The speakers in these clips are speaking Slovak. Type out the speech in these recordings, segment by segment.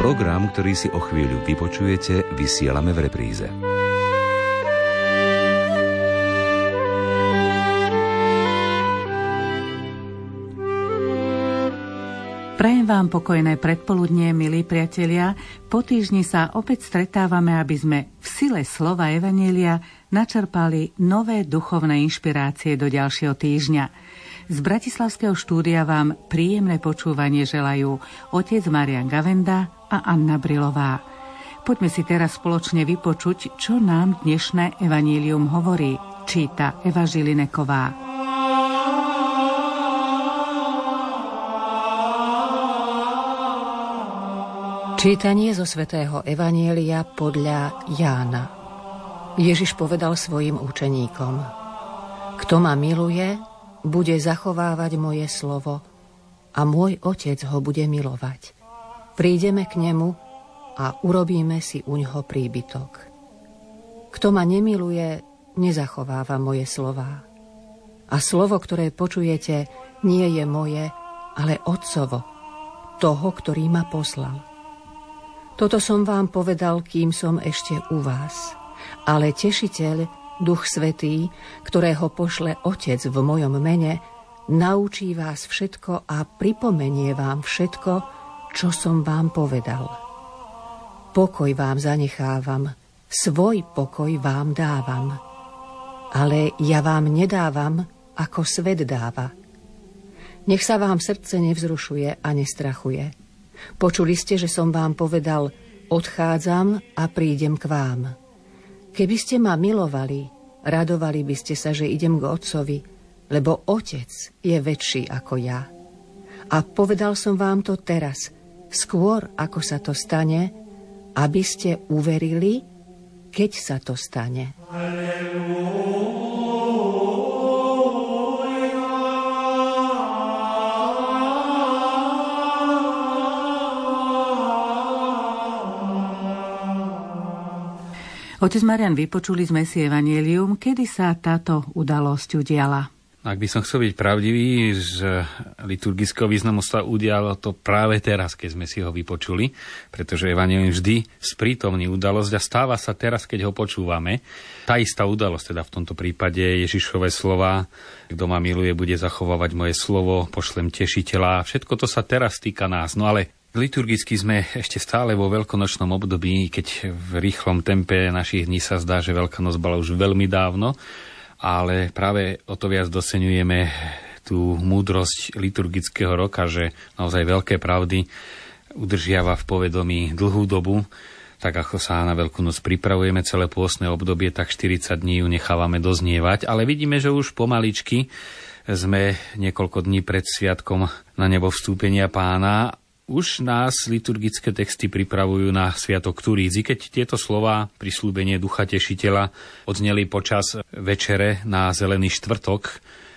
Program, ktorý si o chvíľu vypočujete, vysielame v repríze. Prajem vám pokojné predpoludnie, milí priatelia. Po týždni sa opäť stretávame, aby sme v sile slova Evanjelia načerpali nové duchovné inšpirácie do ďalšieho týždňa. Z bratislavského štúdia vám príjemné počúvanie želajú otec Marián Gavenda a Anna Brilová. Poďme si teraz spoločne vypočuť, čo nám dnešné evanjelium hovorí, číta Eva Žilineková. Čítanie zo svätého Evanjelia podľa Jána. Ježiš povedal svojim učeníkom: Kto ma miluje, bude zachovávať moje slovo a môj Otec ho bude milovať. Prídeme k nemu a urobíme si uňho príbytok. Kto ma nemiluje, nezachováva moje slová. A slovo, ktoré počujete, nie je moje, ale Otcovo, toho, ktorý ma poslal. Toto som vám povedal, kým som ešte u vás. Ale Tešiteľ, Duch Svätý, ktorého pošle Otec v mojom mene, naučí vás všetko a pripomenie vám všetko, čo som vám povedal. Pokoj vám zanechávam, svoj pokoj vám dávam. Ale ja vám nedávam, ako svet dáva. Nech sa vám srdce nevzrušuje a nestrachuje. Počuli ste, že som vám povedal: odchádzam a prídem k vám. Keby ste ma milovali, radovali by ste sa, že idem k Otcovi, lebo Otec je väčší ako ja. A povedal som vám to teraz, skôr ako sa to stane, aby ste uverili, keď sa to stane. Halleluja. Otec Marián, vypočuli sme si evanjelium, kedy sa táto udalosť udiala. Ak by som chcel byť pravdivý, z liturgického významu sa udialo to práve teraz, keď sme si ho vypočuli, pretože evanjelium vždy sprítomní udalosť a stáva sa teraz, keď ho počúvame. Tá istá udalosť, teda v tomto prípade Ježišove slova: kto ma miluje, bude zachovávať moje slovo, pošlem Tešiteľa. Všetko to sa teraz týka nás. No ale liturgicky sme ešte stále vo veľkonočnom období, keď v rýchlom tempe našich dní sa zdá, že Veľká noc bola už veľmi dávno, ale práve o to viac doceňujeme tú múdrosť liturgického roka, že naozaj veľké pravdy udržiava v povedomí dlhú dobu. Tak ako sa na Veľkú noc pripravujeme celé pôstne obdobie, tak 40 dní ju nechávame doznievať, ale vidíme, že už pomaličky sme niekoľko dní pred sviatkom na nebo vstúpenia Pána. Už nás liturgické texty pripravujú na sviatok Turídzi, keď tieto slová, prisľúbenie Ducha Tešiteľa, odzneli počas večere na Zelený štvrtok,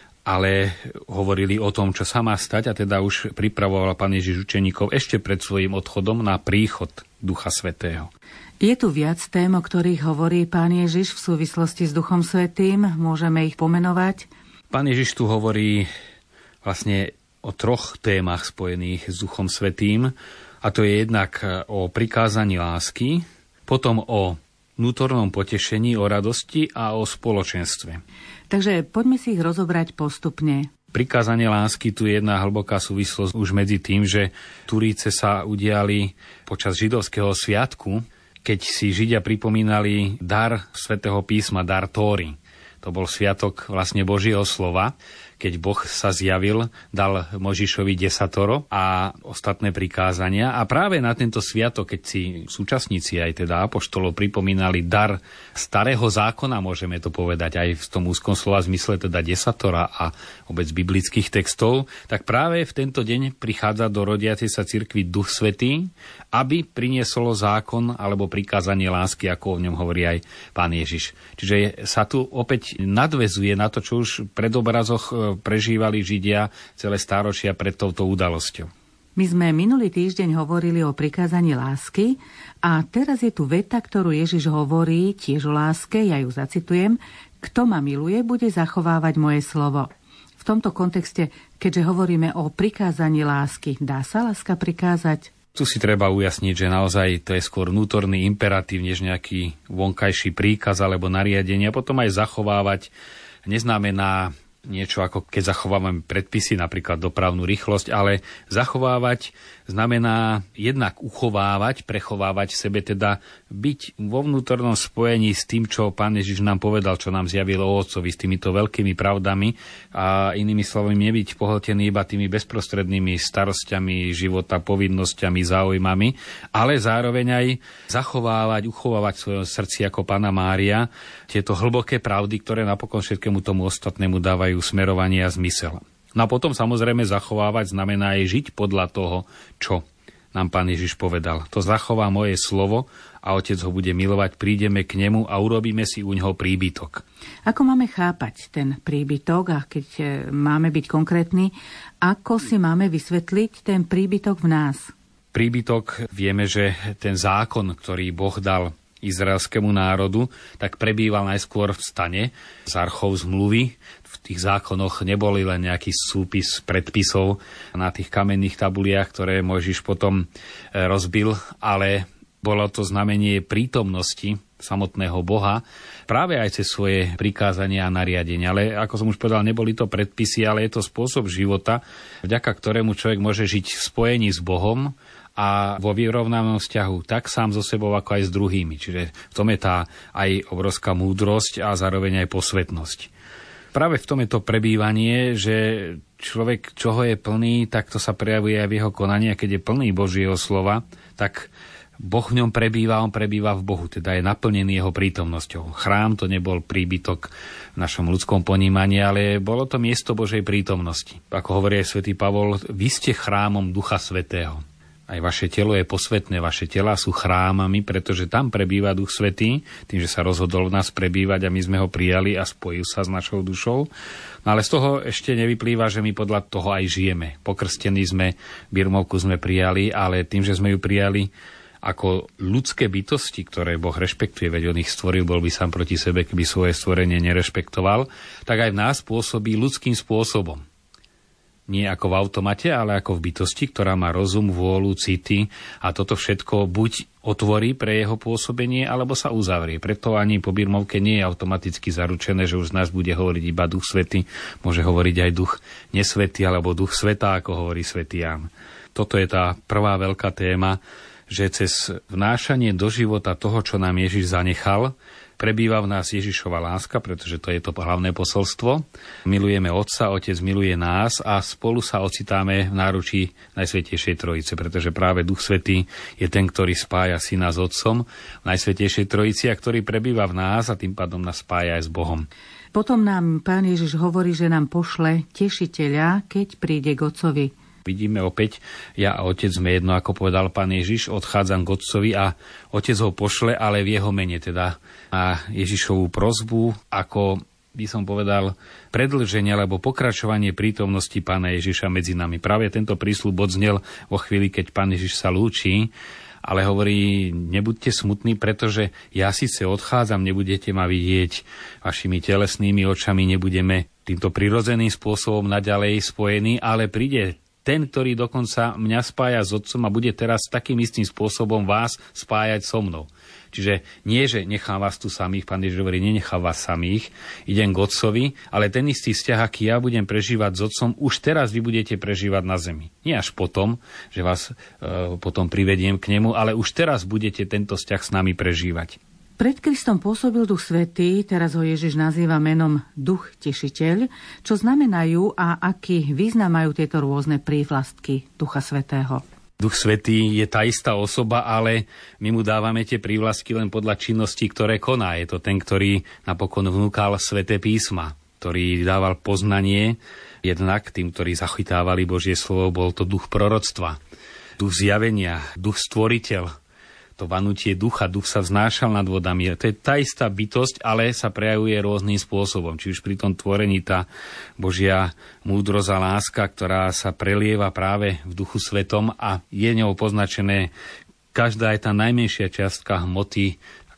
ale hovorili o tom, čo sa má stať, a teda už pripravoval Pán Ježiš učeníkov ešte pred svojím odchodom na príchod Ducha Svätého. Je tu viac tém, o ktorých hovorí Pán Ježiš v súvislosti s Duchom Svätým. Môžeme ich pomenovať? Pán Ježiš tu hovorí vlastne o troch témach spojených s Duchom Svätým, a to je jednak o prikázaní lásky, potom o vnútornom potešení, o radosti a o spoločenstve. Takže poďme si ich rozobrať postupne. Prikázanie lásky, tu je jedna hlboká súvislosť už medzi tým, že Turíce sa udiali počas židovského sviatku, keď si Židia pripomínali dar Svätého písma, dar Tóry. To bol sviatok vlastne Božieho slova, keď Boh sa zjavil, dal Mojžišovi 10 a ostatné prikázania. A práve na tento sviatok, keď si súčasníci aj teda apoštolov pripomínali dar starého zákona, môžeme to povedať aj v tom úzkom slova zmysle, teda 10 a vôbec biblických textov, tak práve v tento deň prichádza do rodiacej sa cirkvi Duch Svätý, aby priniesol zákon alebo prikázanie lásky, ako o ňom hovorí aj Pán Ježiš. Čiže sa tu opäť nadväzuje na to, čo už pred obrazoch prežívali Židia celé stáročia pred touto udalosťou. My sme minulý týždeň hovorili o prikázaní lásky a teraz je tu veta, ktorú Ježiš hovorí tiež o láske, ja ju zacitujem: kto ma miluje, bude zachovávať moje slovo. V tomto kontexte, keďže hovoríme o prikázaní lásky, dá sa láska prikázať? Tu si treba ujasniť, že naozaj to je skôr vnútorný imperatív, než nejaký vonkajší príkaz alebo nariadenie. A potom aj zachovávať neznamená niečo ako keď zachovávame predpisy, napríklad dopravnú rýchlosť, ale zachovávať znamená jednak uchovávať, prechovávať v sebe, teda byť vo vnútornom spojení s tým, čo Pán Ježiš nám povedal, čo nám zjavil o Otcovi, s týmito veľkými pravdami a inými slovami nebyť pohltený iba tými bezprostrednými starosťami života, povinnosťami, záujmami, ale zároveň aj zachovávať, uchovávať v svojom srdci ako Panna Mária tieto hlboké pravdy, ktoré napokon všetkému tomu ostatnému dávajú smerovanie a zmysel. No a potom samozrejme zachovávať znamená aj žiť podľa toho, čo nám Pán Ježiš povedal. To zachová moje slovo a Otec ho bude milovať, prídeme k nemu a urobíme si u ňoho príbytok. Ako máme chápať ten príbytok a keď máme byť konkrétni, ako si máme vysvetliť ten príbytok v nás? Príbytok, vieme, že ten zákon, ktorý Boh dal izraelskému národu, tak prebýval najskôr v stane z archov zmluvy. V tých zákonoch neboli len nejaký súpis predpisov na tých kamenných tabuliach, ktoré Mojžiš potom rozbil, ale bolo to znamenie prítomnosti samotného Boha práve aj cez svoje prikázania a nariadenia. Ale ako som už povedal, neboli to predpisy, ale je to spôsob života, vďaka ktorému človek môže žiť v spojení s Bohom a vo vyrovnanom vzťahu tak sám so sebou, ako aj s druhými. Čiže v tom je tá aj obrovská múdrosť a zároveň aj posvetnosť. Práve v tom je to prebývanie, že človek, čoho je plný, tak to sa prejavuje aj v jeho konaní. A keď je plný Božieho slova, tak Boh v ňom prebýva, on prebýva v Bohu, teda je naplnený jeho prítomnosťou. Chrám to nebol príbytok v našom ľudskom ponímaní, ale bolo to miesto Božej prítomnosti. Ako hovorí aj svätý Pavol, vy ste chrámom Ducha Svätého. Aj vaše telo je posvätné, vaše telá sú chrámami, pretože tam prebýva Duch Svätý, tým, že sa rozhodol v nás prebývať a my sme ho prijali a spojil sa s našou dušou. No ale z toho ešte nevyplýva, že my podľa toho aj žijeme. Pokrstení sme, birmovku sme prijali, ale tým, že sme ju prijali ako ľudské bytosti, ktoré Boh rešpektuje, veď on ich stvoril, bol by sám proti sebe, keby svoje stvorenie nerešpektoval, tak aj v nás pôsobí ľudským spôsobom. Nie ako v automate, ale ako v bytosti, ktorá má rozum, vôľu, city a toto všetko buď otvorí pre jeho pôsobenie, alebo sa uzavrie. Preto ani po birmovke nie je automaticky zaručené, že už z nás bude hovoriť iba Duch Svätý, môže hovoriť aj Duch nesvätý alebo Duch Sveta, ako hovorí svätý Ján. Toto je tá prvá veľká téma, že cez vnášanie do života toho, čo nám Ježiš zanechal, prebýva v nás Ježišova láska, pretože to je to hlavné posolstvo. Milujeme Otca, Otec miluje nás a spolu sa ocitáme v náručí Najsvätejšej Trojice, pretože práve Duch Svätý je ten, ktorý spája Syna s Otcom v Najsvätejšej Trojici a ktorý prebýva v nás a tým pádom nás spája aj s Bohom. Potom nám Pán Ježiš hovorí, že nám pošle Tešiteľa, keď príde k Otcovi. Vidíme opäť, ja a Otec sme jedno, ako povedal Pán Ježiš, odchádzam k Otcovi a Otec ho pošle, ale v jeho mene, teda na Ježišovú prosbu, ako by som povedal, predĺženie alebo pokračovanie prítomnosti Pána Ježiša medzi nami. Práve tento prísľub odznel vo chvíli, keď Pán Ježiš sa lúči, ale hovorí, nebuďte smutní, pretože ja síce odchádzam, nebudete ma vidieť vašimi telesnými očami, nebudeme týmto prirodzeným spôsobom naďalej spojení, ale príde ten, ktorý dokonca mňa spája s Otcom a bude teraz takým istým spôsobom vás spájať so mnou. Čiže nie, že nechám vás tu samých, Pán Ježiš hovorí, nenechám vás samých, idem k Otcovi, ale ten istý vzťah, aký ja budem prežívať s Otcom, už teraz vy budete prežívať na zemi. Nie až potom, že vás potom privediem k nemu, ale už teraz budete tento vzťah s nami prežívať. Pred Kristom pôsobil Duch Svätý, teraz ho Ježiš nazýva menom Duch Tešiteľ. Čo znamenajú a aký význam majú tieto rôzne prívlastky Ducha Svätého? Duch Svätý je tá istá osoba, ale my mu dávame tie prívlastky len podľa činností, ktoré koná. Je to ten, ktorý napokon vnúkal Sväté písma, ktorý dával poznanie. Jednak tým, ktorí zachytávali Božie slovo, bol to duch proroctva, duch zjavenia, duch stvoriteľ. To vanutie ducha, duch sa vznášal nad vodami. To je tá istá bytosť, ale sa prejavuje rôznym spôsobom. Či už pri tom tvorení tá Božia múdrosť a láska, ktorá sa prelieva práve v Duchu Svetom a je ňou poznačené každá aj tá najmenšia čiastka hmoty, ako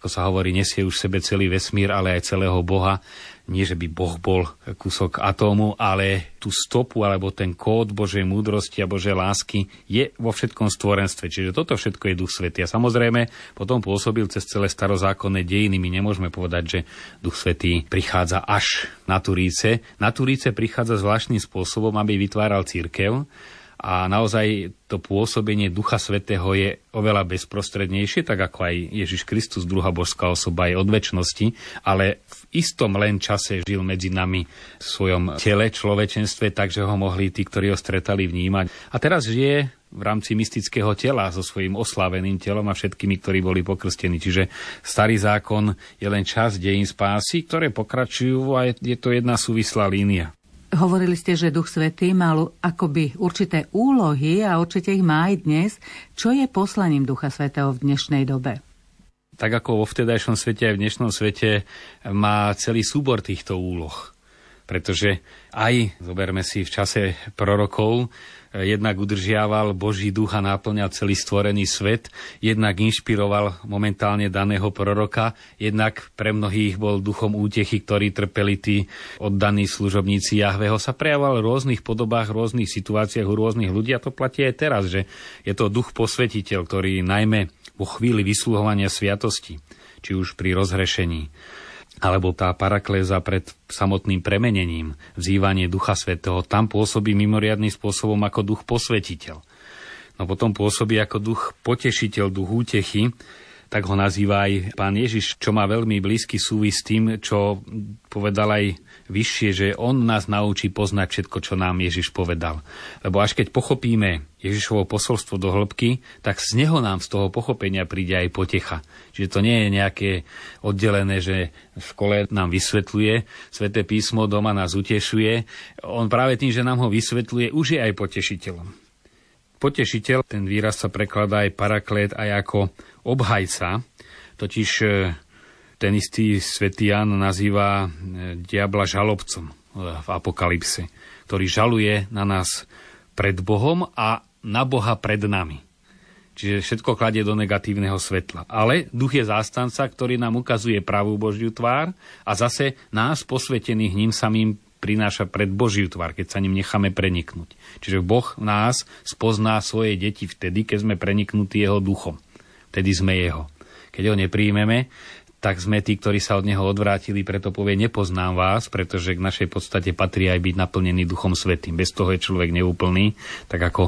ako sa hovorí, nesie už v sebe celý vesmír, ale aj celého Boha. Nie, že by Boh bol kúsok atómu, ale tú stopu alebo ten kód Božej múdrosti a Božej lásky je vo všetkom stvorenstve. Čiže toto všetko je Duch Svätý. A samozrejme potom pôsobil cez celé starozákonné dejiny. My nemôžeme povedať, že Duch Svätý prichádza až na Turíce. Na Turíce prichádza zvláštnym spôsobom, aby vytváral cirkev. A naozaj to pôsobenie Ducha Svätého je oveľa bezprostrednejšie, tak ako aj Ježiš Kristus, druhá božská osoba, aj od večnosti, ale v istom len čase žil medzi nami v svojom tele, človečenstve, takže ho mohli tí, ktorí ho stretali, vnímať. A teraz žije v rámci mystického tela so svojím osláveným telom a všetkými, ktorí boli pokrstení. Čiže starý zákon je len časť dejín spásy, ktoré pokračujú a je to jedna súvislá línia. Hovorili ste, že Duch Svätý mal akoby určité úlohy a určite ich má aj dnes. Čo je poslaním Ducha Svätého v dnešnej dobe? Tak ako vo vtedajšom svete aj v dnešnom svete má celý súbor týchto úloh. Pretože aj, zoberme si, v čase prorokov, jednak udržiaval Boží duch a náplňal celý stvorený svet, jednak inšpiroval momentálne daného proroka, jednak pre mnohých bol duchom útechy, ktorí trpeli tí oddaní služobníci Jahveho. Sa prejavoval v rôznych podobách, v rôznych situáciách u rôznych ľudí a to platí aj teraz, že je to duch posvetiteľ, ktorý najmä vo chvíli vysluhovania sviatosti, či už pri rozhrešení, alebo tá parakléza pred samotným premenením, vzývanie Ducha Svätého, tam pôsobí mimoriadnym spôsobom ako duch posvetiteľ. No potom pôsobí ako duch potešiteľ, duch útechy, tak ho nazýva aj Pán Ježiš, čo má veľmi blízky súvis s tým, čo povedal aj vyššie, že on nás naučí poznať všetko, čo nám Ježiš povedal. Lebo až keď pochopíme Ježišovo posolstvo do hĺbky, tak z neho nám z toho pochopenia príde aj potecha. Čiže to nie je nejaké oddelené, že v škole nám vysvetľuje Sväté písmo, doma nás utešuje. On práve tým, že nám ho vysvetľuje, už je aj potešiteľom. Potešiteľ, ten výraz sa prekladá aj paraklét, aj ako obhajca, totiž ten istý svätý Ján nazýva diabla žalobcom v Apokalypse, ktorý žaluje na nás pred Bohom a na Boha pred nami. Čiže všetko kladie do negatívneho svetla. Ale duch je zástanca, ktorý nám ukazuje pravú Božiu tvár a zase nás posvetených ním samým prináša pred Božiu tvár, keď sa ním necháme preniknúť. Čiže Boh v nás spozná svoje deti vtedy, keď sme preniknutí jeho duchom. Vtedy sme jeho. Keď ho nepríjmeme, tak sme tí, ktorí sa od neho odvrátili, preto povie, nepoznám vás, pretože k našej podstate patrí aj byť naplnený Duchom Svätým. Bez toho je človek neúplný, tak ako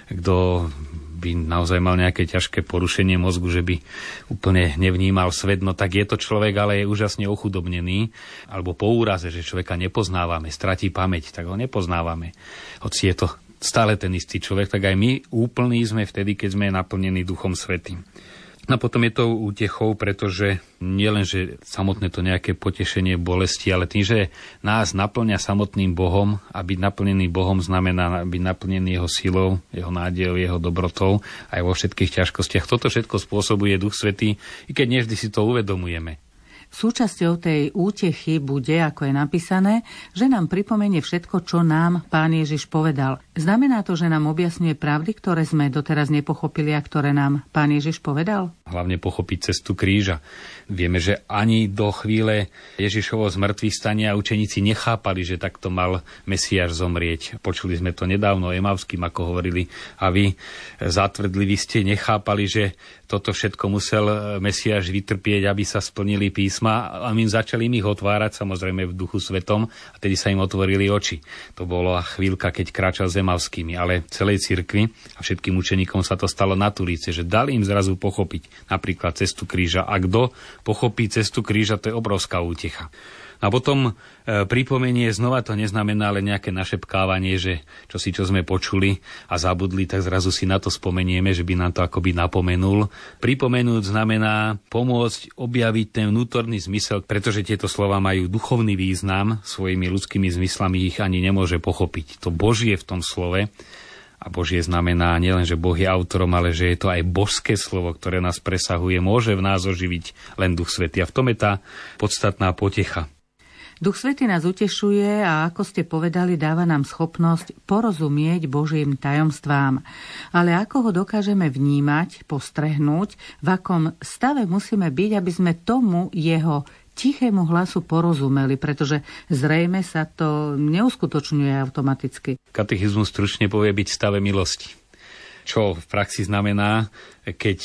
kto by naozaj mal nejaké ťažké porušenie mozgu, že by úplne nevnímal svet, no tak je to človek, ale je úžasne ochudobnený, alebo po úraze, že človeka nepoznávame, stratí pamäť, tak ho nepoznávame. Hoci je to stále ten istý človek, tak aj my úplní sme vtedy, keď sme naplnení Duchom Svätým. No potom je to útechou, pretože nielen, že samotné to nejaké potešenie bolesti, ale tým, že nás naplňa samotným Bohom a byť naplnený Bohom znamená byť naplnený jeho silou, jeho nádejou, jeho dobrotou aj vo všetkých ťažkostiach. Toto všetko spôsobuje Duch Svätý, i keď nevždy si to uvedomujeme. Súčasťou tej útechy bude, ako je napísané, že nám pripomenie všetko, čo nám Pán Ježiš povedal. Znamená to, že nám objasňuje pravdy, ktoré sme doteraz nepochopili a ktoré nám Pán Ježiš povedal? Hlavne pochopiť cestu kríža. Vieme, že ani do chvíle Ježišovo zmŕtvychvstania učeníci nechápali, že takto mal Mesiáš zomrieť. Počuli sme to nedávno Emavským, ako hovorili, a vy zatvrdliví ste nechápali, že toto všetko musel Mesiáš vytrpieť, aby sa splnili písma, a my začali ich otvárať, samozrejme v Duchu Svetom, a tedy sa im otvorili oči. To bola chvíľka, keď kráčal s Emavskými, ale celej cirkvi a všetkým učeníkom sa to stalo na Turíce, že dali im zrazu pochopiť napríklad cestu kríža. A kto pochopí cestu kríža, to je obrovská útecha. A potom pripomenie znova to neznamená len nejaké našepkávanie, že čo sme počuli a zabudli, tak zrazu si na to spomenieme, že by nám to akoby napomenul. Pripomenúť znamená pomôcť objaviť ten vnútorný zmysel, pretože tieto slova majú duchovný význam, svojimi ľudskými zmyslami ich ani nemôže pochopiť. To Božie v tom slove, a Božie znamená nielen, že Boh je autorom, ale že je to aj božské slovo, ktoré nás presahuje, môže v nás oživiť len Duch Svätý. A v tom je tá podstatná potecha. Duch Svätý nás utešuje a, ako ste povedali, dáva nám schopnosť porozumieť Božím tajomstvám. Ale ako ho dokážeme vnímať, postrehnúť, v akom stave musíme byť, aby sme tomu jeho tichému hlasu porozumeli, pretože zrejme sa to neuskutočňuje automaticky. Katechizmus stručne povie byť v stave milosti. Čo v praxi znamená, keď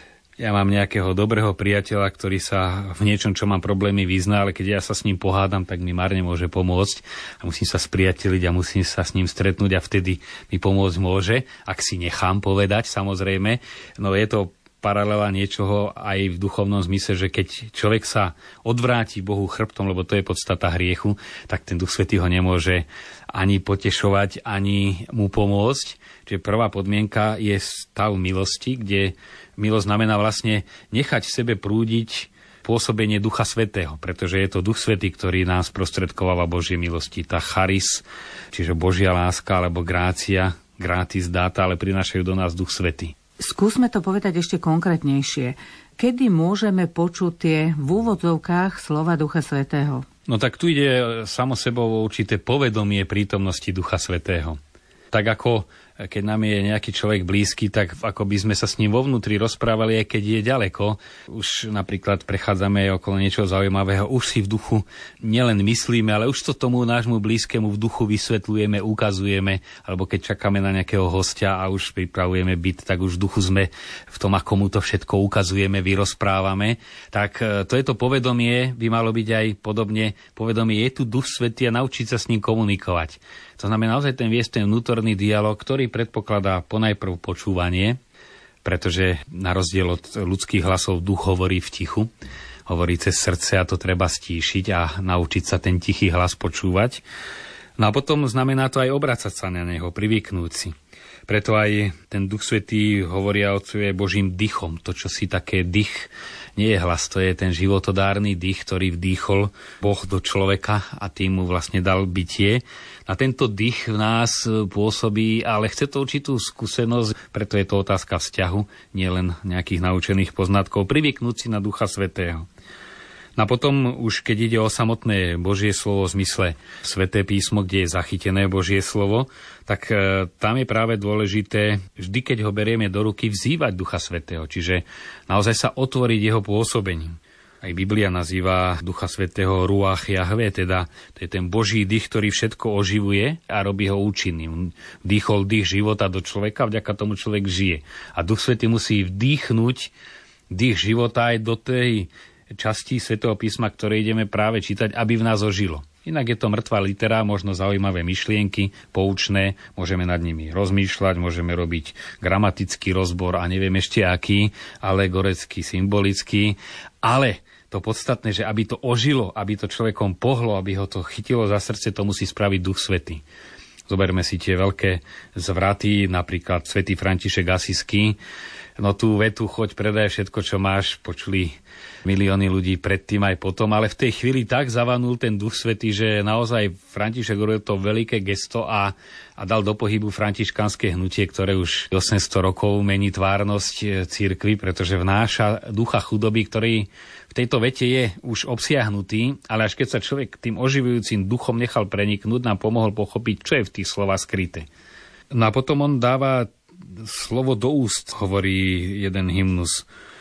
ja mám nejakého dobrého priateľa, ktorý sa v niečom, čo mám problémy, vyzná, ale keď ja sa s ním pohádam, tak mi marne môže pomôcť a musím sa spriateliť a musím sa s ním stretnúť a vtedy mi pomôcť môže, ak si nechám povedať, samozrejme. No je to paralela niečoho aj v duchovnom zmysle, že keď človek sa odvráti Bohu chrbtom, lebo to je podstata hriechu, tak ten Duch Svätý ho nemôže ani potešovať, ani mu pomôcť. Čiže prvá podmienka je stav milosti, kde milosť znamená vlastne nechať v sebe prúdiť pôsobenie Ducha Svätého, pretože je to Duch Svätý, ktorý nás sprostredkováva Božie milosti. Tá charis, čiže Božia láska alebo grácia, gratis dáta, ale prinášajú do nás Duch Svätý. Skúsme to povedať ešte konkrétnejšie. Kedy môžeme počuť tie v úvodzovkách slova Ducha Svätého? No tak tu ide samo sebou určité povedomie prítomnosti Ducha Svätého. Tak ako keď nám je nejaký človek blízky, tak ako by sme sa s ním vo vnútri rozprávali, aj keď je ďaleko. Už napríklad prechádzame okolo niečoho zaujímavého, už si v duchu nielen myslíme, ale už to tomu nášmu blízkemu v duchu vysvetľujeme, ukazujeme, alebo keď čakáme na nejakého hostia a už pripravujeme byt, tak už v duchu sme v tom, ako mu to všetko ukazujeme, vyrozprávame. Tak to je to povedomie, by malo byť aj podobne. Povedomie je tu Duch Svätý a naučiť sa s ním komunikovať. To znamená naozaj viesť ten vnútorný dialog, ktorý predpokladá ponajprv počúvanie, pretože na rozdiel od ľudských hlasov duch hovorí v tichu, hovorí cez srdce a to treba stíšiť a naučiť sa ten tichý hlas počúvať. No a potom znamená to aj obracať sa na neho, privyknúť si. Preto aj ten Duch Svätý hovoria o Božím dychom. To, čo si také dych, nie je hlas, to je ten životodárny dých, ktorý vdýchol Boh do človeka a tým mu vlastne dal bytie. A tento dých v nás pôsobí, ale chce to určitú skúsenosť, preto je to otázka vzťahu, nielen nejakých naučených poznatkov, privyknúť si na Ducha Svätého. No a potom už keď ide o samotné Božie slovo v zmysle Sväté písmo, kde je zachytené Božie slovo, tak tam je práve dôležité, vždy keď ho berieme do ruky, vzývať Ducha Svätého, čiže naozaj sa otvoriť jeho pôsobením. Aj Biblia nazýva Ducha Svätého Ruach Jahve, teda to je ten Boží dých, ktorý všetko oživuje a robí ho účinným. Vdýchol dých života do človeka, vďaka tomu človek žije. A Duch Svätý musí vdýchnuť dých života aj do tej časti Svätého písma, ktoré ideme práve čítať, aby v nás ožilo. Inak je to mŕtva litera, možno zaujímavé myšlienky, poučné, môžeme nad nimi rozmýšľať, môžeme robiť gramatický rozbor a neviem ešte aký, alegorický, symbolický, ale to podstatné, že aby to ožilo, aby to človekom pohlo, aby ho to chytilo za srdce, to musí spraviť Duch Svätý. Zoberme si tie veľké zvraty, napríklad svätý František Asijský. No tú vetu, choď, predaj všetko, čo máš, počuli milióny ľudí predtým aj potom, ale v tej chvíli tak zavanul ten Duch Svätý, že naozaj František urobil to veľké gesto a dal do pohybu františkanské hnutie, ktoré už 800 rokov mení tvárnosť cirkvi, pretože vnáša ducha chudoby, ktorý v tejto vete je už obsiahnutý, ale až keď sa človek tým oživujúcim duchom nechal preniknúť, nám pomohol pochopiť, čo je v tých slovách skryté. No a potom on dáva slovo do úst, hovorí jeden hymnus,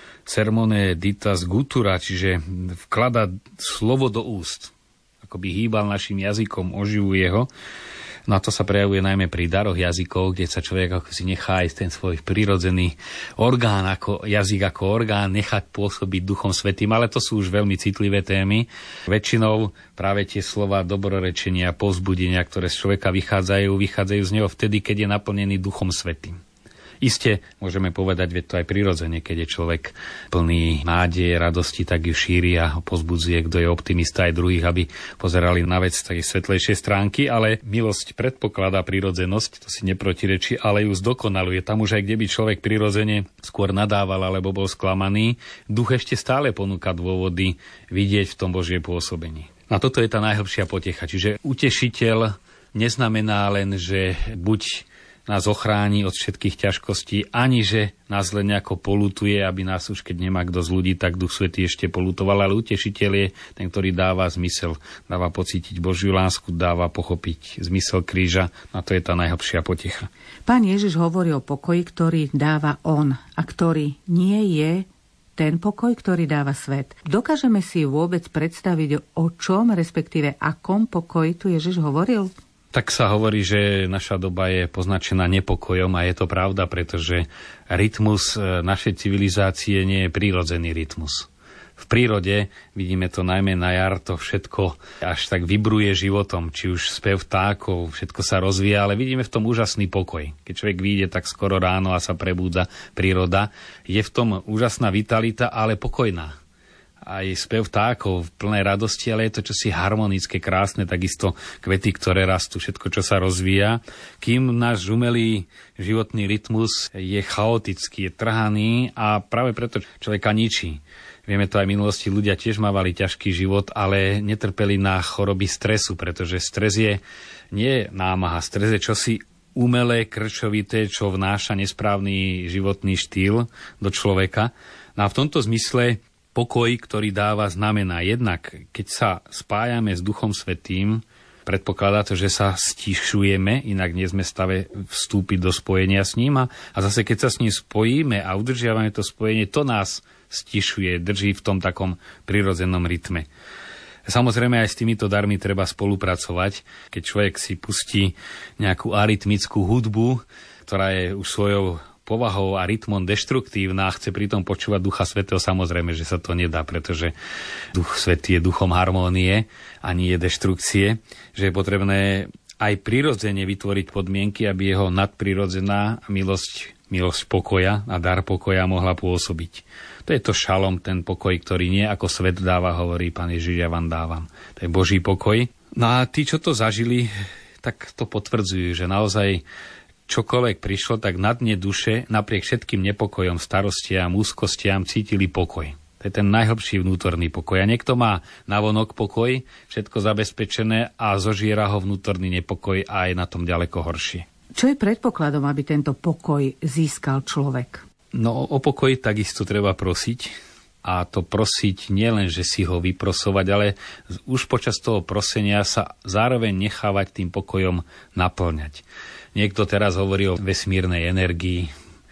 Sermone ditas gutura, čiže vklada slovo do úst. Akoby hýbal našim jazykom, oživuje ho. No a to sa prejavuje najmä pri daroch jazykov, kde sa človek ako si nechá aj ten svoj prirodzený orgán, ako jazyk ako orgán, nechať pôsobiť Duchom Svätým, ale to sú už veľmi citlivé témy. Väčšinou práve tie slova dobrorečenia, povzbudenia, ktoré z človeka vychádzajú z neho vtedy, keď je naplnený Duchom Svätým. Isté, môžeme povedať, veď to aj prirodzene, keď je človek plný nádeje, radosti, tak ju šíri a pozbudzuje, kto je optimista aj druhých, aby pozerali na vec z tej svetlejšej stránky, ale milosť predpokladá prirodzenosť, to si neprotirečí, ale ju zdokonaluje. Tam už aj kde by človek prirodzene skôr nadával alebo bol sklamaný, duch ešte stále ponúka dôvody vidieť v tom Božie pôsobení. A toto je tá najhlbšia potecha, čiže utešiteľ neznamená len, že buď nás ochráni od všetkých ťažkostí, ani že nás len nejako polutuje, aby nás už keď nemá kto z ľudí, tak Duch Svätý ešte polutoval, ale utešiteľ je ten, ktorý dáva zmysel, dáva pocítiť Božiu lásku, dáva pochopiť zmysel kríža, a to je tá najhlbšia potecha. Pán Ježiš hovorí o pokoji, ktorý dáva on a ktorý nie je ten pokoj, ktorý dáva svet. Dokážeme si vôbec predstaviť, o čom, respektíve akom pokoji tu Ježiš hovoril? Tak sa hovorí, že naša doba je poznačená nepokojom a je to pravda, pretože rytmus našej civilizácie nie je prírodzený rytmus. V prírode, vidíme to najmä na jar, to všetko až tak vibruje životom, či už spev vtákov, všetko sa rozvíja, ale vidíme v tom úžasný pokoj. Keď človek vyjde tak skoro ráno a sa prebúda príroda, je v tom úžasná vitalita, ale pokojná. Aj spev vtákov v plnej radosti, ale je to čosi harmonické, krásne, takisto kvety, ktoré rastú, všetko, čo sa rozvíja. Kým náš umelý životný rytmus je chaotický, je trhaný a práve preto človeka ničí. Vieme to aj v minulosti, ľudia tiež mávali ťažký život, ale netrpeli na choroby stresu, pretože stres je nie námaha, stres je čosi umelé, krčovité, čo vnáša nesprávny životný štýl do človeka. No a v tomto zmysle pokoj, ktorý dáva, znamená jednak, keď sa spájame s Duchom Svätým, predpokladá to, že sa stišujeme, inak nie sme v stave vstúpiť do spojenia s ním. A zase, keď sa s ním spojíme a udržiavame to spojenie, to nás stišuje, drží v tom takom prirodzenom rytme. Samozrejme, aj s týmito darmi treba spolupracovať. Keď človek si pustí nejakú arytmickú hudbu, ktorá je už svojou povahou a rytmom deštruktívna a chce pritom počúvať Ducha Svätého, samozrejme, že sa to nedá, pretože Duch Svätý je duchom harmónie a nie deštrukcie, že je potrebné aj prirodzene vytvoriť podmienky, aby jeho nadprirodzená milosť pokoja a dar pokoja mohla pôsobiť. To je to šalom, ten pokoj, ktorý nie ako svet dáva, hovorí Pán Ježiš, ja vám dávam. To je Boží pokoj. No a tí, čo to zažili, tak to potvrdzujú, že naozaj čokoľvek prišlo, tak na dne duše, napriek všetkým nepokojom, starostiam, úzkostiam, cítili pokoj. To je ten najhlbší vnútorný pokoj. A niekto má navonok pokoj, všetko zabezpečené a zožiera ho vnútorný nepokoj a je na tom ďaleko horšie. Čo je predpokladom, aby tento pokoj získal človek? No o pokoj takisto treba prosiť. A to prosiť nielen, že si ho vyprosovať, ale už počas toho prosenia sa zároveň nechávať tým pokojom naplňať. Niekto teraz hovorí o vesmírnej energii,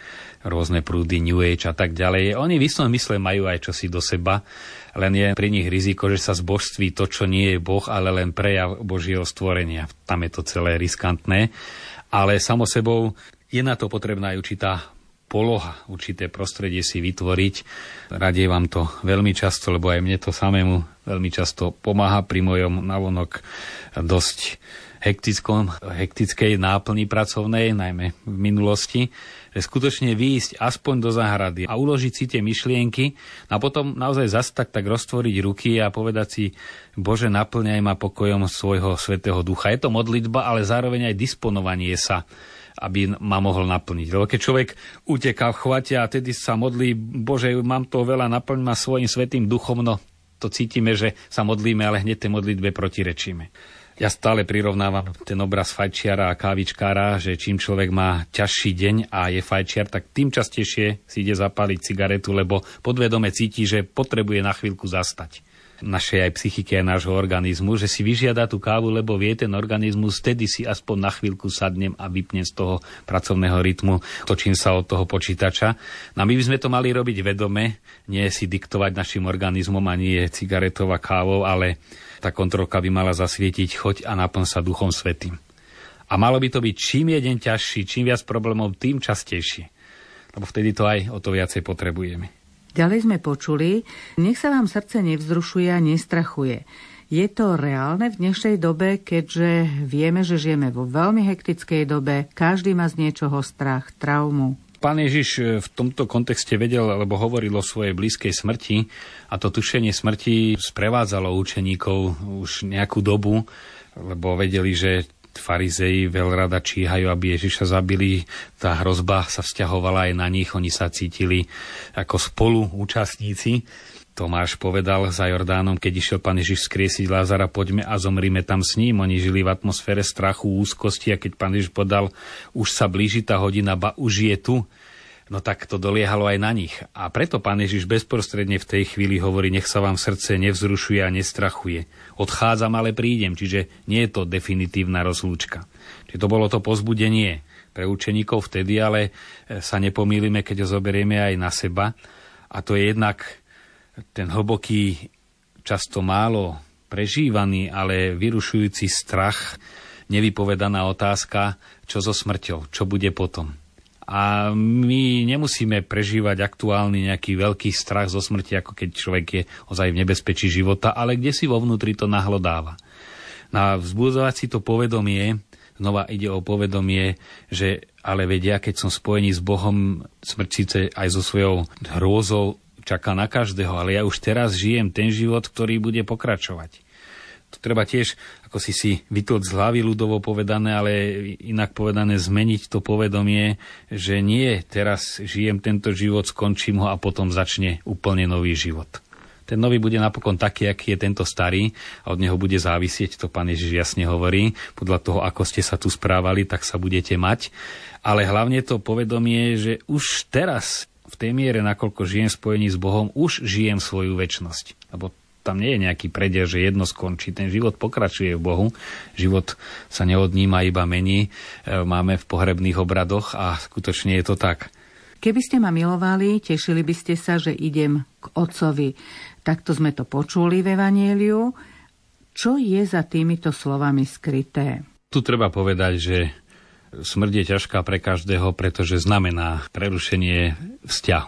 rôzne prúdy New Age a tak ďalej. Oni v istom mysle majú aj čosi do seba, len je pri nich riziko, že sa zbožství to, čo nie je Boh, ale len prejav Božieho stvorenia. Tam je to celé riskantné. Ale samo sebou je na to potrebná aj určitá poloha, určité prostredie si vytvoriť. Radie vám to veľmi často, lebo aj mne to samému veľmi často pomáha pri mojom navonok dosť hektickej náplni pracovnej, najmä v minulosti, že skutočne výjsť aspoň do záhrady a uložiť si tie myšlienky a potom naozaj zastať tak roztvoriť ruky a povedať si, Bože, naplňaj ma pokojom svojho Svätého Ducha. Je to modlitba, ale zároveň aj disponovanie sa, aby ma mohol naplniť. Lebo keď človek uteká v chvate a tedy sa modlí, Bože, mám toho veľa, naplň ma svojim Svätým Duchom, no to cítime, že sa modlíme, ale hneď tej modlitbe protirečíme. Ja stále prirovnávam ten obraz fajčiara a kávičkára, že čím človek má ťažší deň a je fajčiar, tak tým častejšie si ide zapáliť cigaretu, lebo podvedome cíti, že potrebuje na chvíľku zastať. Našej aj psychike, aj nášho organizmu, že si vyžiada tú kávu, lebo vie ten organizmus, vtedy si aspoň na chvíľku sadnem a vypnem z toho pracovného rytmu, točím sa od toho počítača. No my by sme to mali robiť vedome, nie si diktovať našim organizmom, ani je cigaretou a kávou, ale tá kontrolka by mala zasvietiť, choď a naplň sa Duchom Svätým. A malo by to byť čím je deň ťažší, čím viac problémov, tým častejšie. Lebo vtedy to aj o to viacej potrebujeme. Ďalej sme počuli, nech sa vám srdce nevzrušuje a nestrachuje. Je to reálne v dnešnej dobe, keďže vieme, že žijeme vo veľmi hektickej dobe, každý má z niečoho strach, traumu. Pán Ježiš v tomto kontexte vedel, alebo hovoril o svojej blízkej smrti a to tušenie smrti sprevádzalo učeníkov už nejakú dobu, lebo vedeli, že farizei veľrada číhajú, aby Ježiša zabili. Tá hrozba sa vzťahovala aj na nich, oni sa cítili ako spoluúčastníci. Tomáš povedal za Jordánom, keď išiel Pán Ježiš skriesiť Lázara, poďme a zomrime tam s ním. Oni žili v atmosfére strachu, úzkosti a keď Pán Ježiš povedal, už sa blíži tá hodina, ba už je tu, no tak to doliehalo aj na nich. A preto Pán Ježiš bezprostredne v tej chvíli hovorí, nech sa vám srdce nevzrušuje a nestrachuje. Odchádzam, ale prídem, čiže nie je to definitívna rozlúčka. Čiže to bolo to povzbudenie pre učeníkov vtedy, ale sa nepomýlime, keď ho zoberieme aj na seba. A to je jednak ten hlboký, často málo prežívaný, ale vyrušujúci strach, nevypovedaná otázka, čo so smrťou, čo bude potom. A my nemusíme prežívať aktuálny nejaký veľký strach zo smrti, ako keď človek je ozaj v nebezpečí života, ale kde si vo vnútri to nahlodáva. Na vzbudzovať si to povedomie, znova ide o povedomie, že ale vedia, keď som spojený s Bohom, smrť síce aj so svojou hrôzou čaká na každého, ale ja už teraz žijem ten život, ktorý bude pokračovať. To treba tiež, ako si vytlc z hlavy ľudovo povedané, ale inak povedané zmeniť to povedomie, že nie teraz žijem tento život, skončím ho a potom začne úplne nový život. Ten nový bude napokon taký, aký je tento starý a od neho bude závisieť, to Pán Ježiš jasne hovorí, podľa toho, ako ste sa tu správali, tak sa budete mať. Ale hlavne to povedomie, že už teraz v tej miere, nakoľko žijem spojení s Bohom, už žijem svoju večnosť. Lebo tam nie je nejaký prediel, že jedno skončí. Ten život pokračuje v Bohu. Život sa neodníma, iba mení. Máme v pohrebných obradoch a skutočne je to tak. Keby ste ma milovali, tešili by ste sa, že idem k Otcovi. Takto sme to počuli v Evanjeliu. Čo je za týmito slovami skryté? Tu treba povedať, že smrť je ťažká pre každého, pretože znamená prerušenie vzťahu.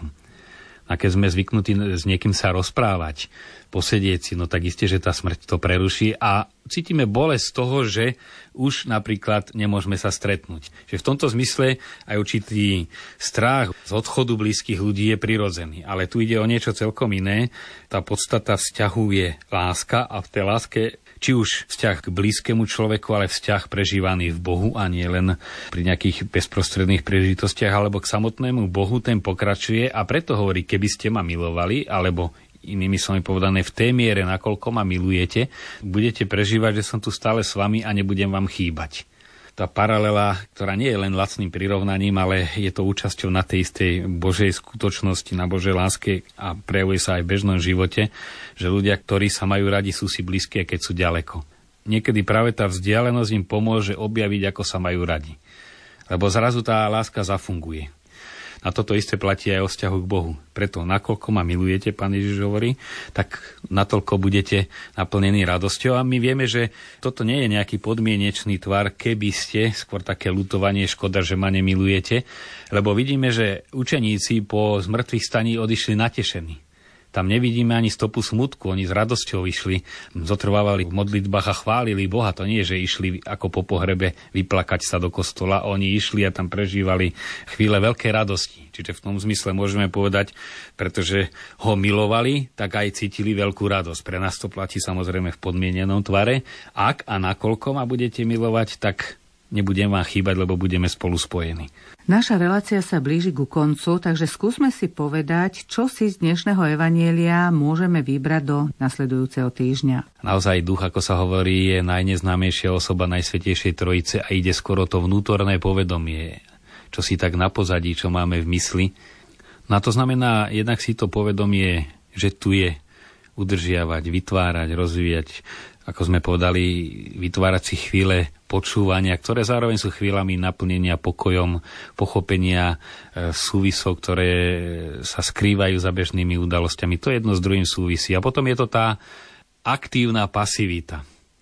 A keď sme zvyknutí s niekým sa rozprávať, posedieť si, no tak isté, že tá smrť to preruší a cítime bolesť z toho, že už napríklad nemôžeme sa stretnúť. Že v tomto zmysle aj určitý strach z odchodu blízkych ľudí je prirodzený. Ale tu ide o niečo celkom iné. Tá podstata vzťahu je láska a v tej láske či už vzťah k blízkemu človeku, ale vzťah prežívaný v Bohu a nie len pri nejakých bezprostredných príležitostiach, alebo k samotnému Bohu, ten pokračuje a preto hovorí, keby ste ma milovali, alebo inými slovami povedané, v tej miere, nakoľko ma milujete, budete prežívať, že som tu stále s vami a nebudem vám chýbať. Tá paralela, ktorá nie je len lacným prirovnaním, ale je to účasťou na tej istej Božej skutočnosti, na Božej láske a prejavuje sa aj v bežnom živote, že ľudia, ktorí sa majú radi, sú si blízki, keď sú ďaleko. Niekedy práve tá vzdialenosť im pomôže objaviť, ako sa majú radi. Lebo zrazu tá láska zafunguje. A toto isté platí aj o vzťahu k Bohu. Preto, nakoľko ma milujete, Pán Ježiš hovorí, tak natoľko budete naplnení radosťou. A my vieme, že toto nie je nejaký podmienečný tvar, keby ste, skôr také ľutovanie, škoda, že ma nemilujete, lebo vidíme, že učeníci po zmrtvých staní odišli natešení. Tam nevidíme ani stopu smutku, oni s radosťou išli, zotrvávali v modlitbách a chválili Boha. To nie je, že išli ako po pohrebe vyplakať sa do kostola, oni išli a tam prežívali chvíle veľkej radosti. Čiže v tom zmysle môžeme povedať, pretože ho milovali, tak aj cítili veľkú radosť. Pre nás to platí samozrejme v podmienenom tvare. Ak a nakoľko ma budete milovať, tak nebudem vám chýbať, lebo budeme spolu spojení. Naša relácia sa blíži ku koncu, takže skúsme si povedať, čo si z dnešného evanjelia môžeme vybrať do nasledujúceho týždňa. Naozaj duch, ako sa hovorí, je najneznámejšia osoba Najsvätejšej Trojice a ide skoro to vnútorné povedomie, čo si tak na pozadí, čo máme v mysli. No to znamená jednak si to povedomie, že tu je, udržiavať, vytvárať, rozvíjať, ako sme povedali, vytvárať si chvíle počúvania, ktoré zároveň sú chvíľami naplnenia pokojom, pochopenia súvisov, ktoré sa skrývajú za bežnými udalosťami. To jedno s druhým súvisí. A potom je to tá aktívna pasivita,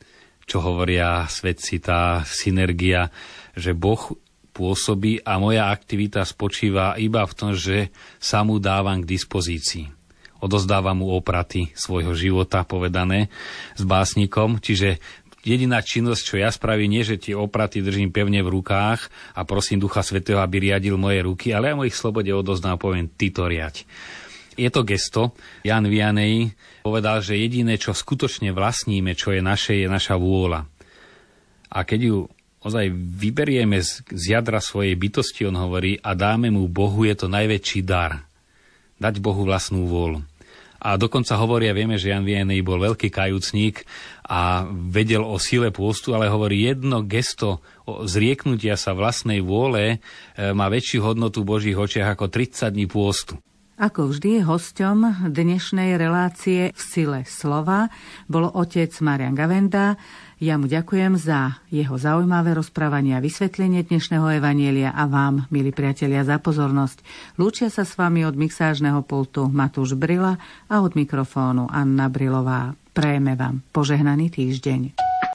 čo hovoria svetci, tá synergia, že Boh pôsobí a moja aktivita spočíva iba v tom, že sa mu dávam k dispozícii. Odozdávam mu opraty svojho života, povedané s básnikom, čiže jediná činnosť, čo ja spravím, nie, že tie opraty držím pevne v rukách a prosím Ducha Svätého, aby riadil moje ruky, ale ja mojich slobode odozdám a poviem, ty to riaď. Je to gesto. Jan Vianney povedal, že jediné, čo skutočne vlastníme, čo je naše, je naša vôľa. A keď ju ozaj vyberieme z jadra svojej bytosti, on hovorí, a dáme mu Bohu, je to najväčší dar. Dať Bohu vlastnú vôľu. A dokonca hovoria, vieme, že Jan Vianney bol veľký kajúcník a vedel o sile pôstu, ale hovorí, jedno gesto zrieknutia sa vlastnej vôle má väčšiu hodnotu v Božích očiach ako 30 dní pôstu. Ako vždy, hosťom dnešnej relácie V sile slova bol otec Marián Gavenda. Ja mu ďakujem za jeho zaujímavé rozprávanie a vysvetlenie dnešného evanjelia a vám, milí priatelia, za pozornosť. Lúčia sa s vami od mixážneho pultu Matúš Brila a od mikrofónu Anna Brilová. Prajeme vám požehnaný týždeň.